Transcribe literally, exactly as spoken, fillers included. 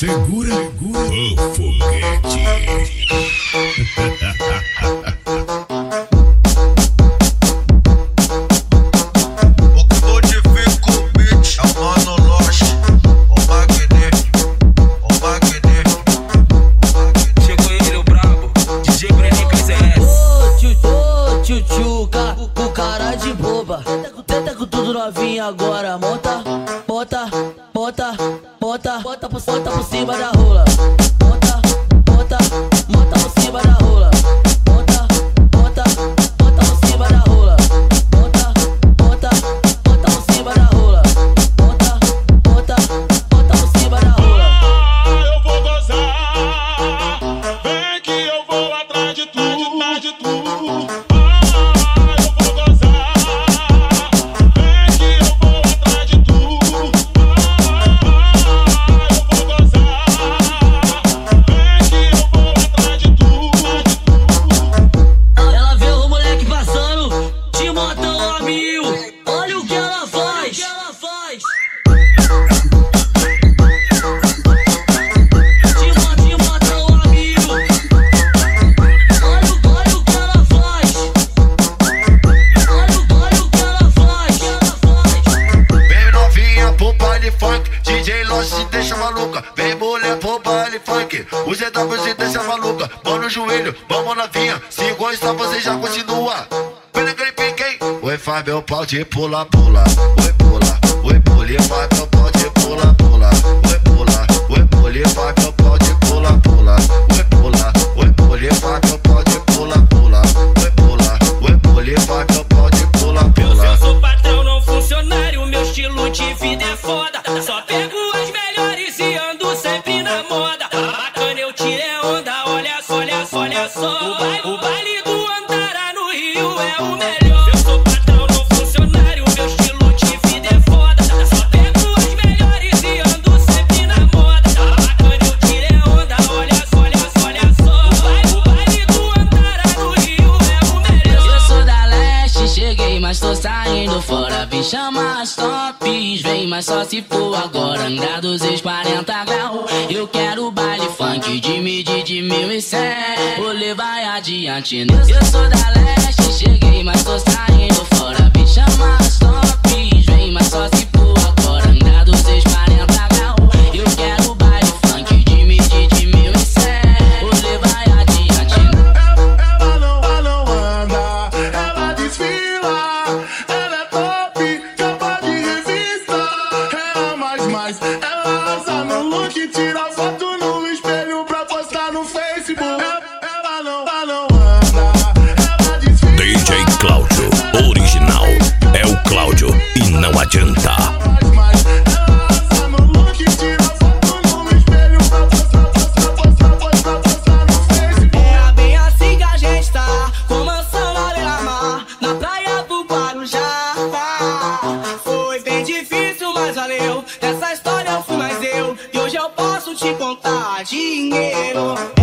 Segura, segura o foguete. O que modifica o beat é o Mano Lost, o magnífico, o magnífico, o magnífico. Chegou ele, o brabo, D J Breninho P C S. Ô tio, ô tio, tio, ca, com cara de boba. Tenta com tudo novinha agora, monta, bota, bota, bota, bota por, bota por cima da rola. Bota, bota, bota por cima da rola. Bota, bota, bota por cima da rola. Bota, bota, bota por cima da rola. Bota, bota, bota por cima da rola. Ah, eu vou gozar, vem que eu vou atrás de tu, atrás de tu. Ah, eu vou gozar, vem que eu vou atrás de tu. Ah, eu vou gozar, vem que eu vou atrás de tu. Ela vê o moleque passando de montão a mil. Olha o que ela faz. De mo- de montão a mil. Olha, o- olha o que ela faz. Olha, o- olha o que ela faz. Que ela faz. Vem novinha pro baile funk, D J Lost se deixa maluca. Vem mulher pro baile funk, o Z W se deixa maluca. Mão no joelho, vamos novinha, se gostar você já continua. Vem na gripe, quem? Oi, faz meu pau de pula, pula. Oi, pula, oi, pula, e faz meu pau de pula, pula. Oi, pula, oi, pula, e faz meu pau de pula, pula. Oi, pula, oi, pula, e faz meu pau de pula, pula. Oi, pula, oi, pula, e faz meu pau de pula, pula. Eu sou patrão, não funcionário, meu estilo de vida é foda. Só pego as melhores e ando sempre na moda. Bacana, eu tirei onda, olha só, olha só, olha só. O baile, o baile do Antara no Rio é o melhor. Eu sou patrão, não funcionário, meu estilo de vida é foda. Só pego as melhores e ando sempre na moda. Bacana, eu tirei onda, olha só, olha só, olha só. O baile, o baile do Antara no Rio é o melhor. Eu sou da leste, cheguei, mas tô saindo fora. Vem chamar as tops, vem, mas só se for agora. Angra dos ex quarenta graus. Eu quero baile funk de midi de mil e cem. Vou levar adiante. Eu sou da leste, cheguei, mas tô saindo fora. Vem chamar as tops, vem, mas só se for agora. Angra dos ex quarenta graus. Eu quero baile funk de midi de mil e cem. Vou levar adiante. Ela não, ela não anda, ela desfila. Ela é top, capa de revista. Ela mais, mais, ela asa no look. Tira foto no espelho pra postar no Facebook. Ela não, ela não anda, ela desfila. D J Cláudio, original. É o Cláudio e não adianta. Mais, mais, ela asa no look. Tira foto no espelho pra postar, postar, postar, postar, postar no Facebook. É bem assim que a gente tá, com mansão na beira-mar, na praia do Guarujá. Foi bem difícil, mas valeu. Nessa história eu fui mais eu, e hoje eu posso te contar dinheiro.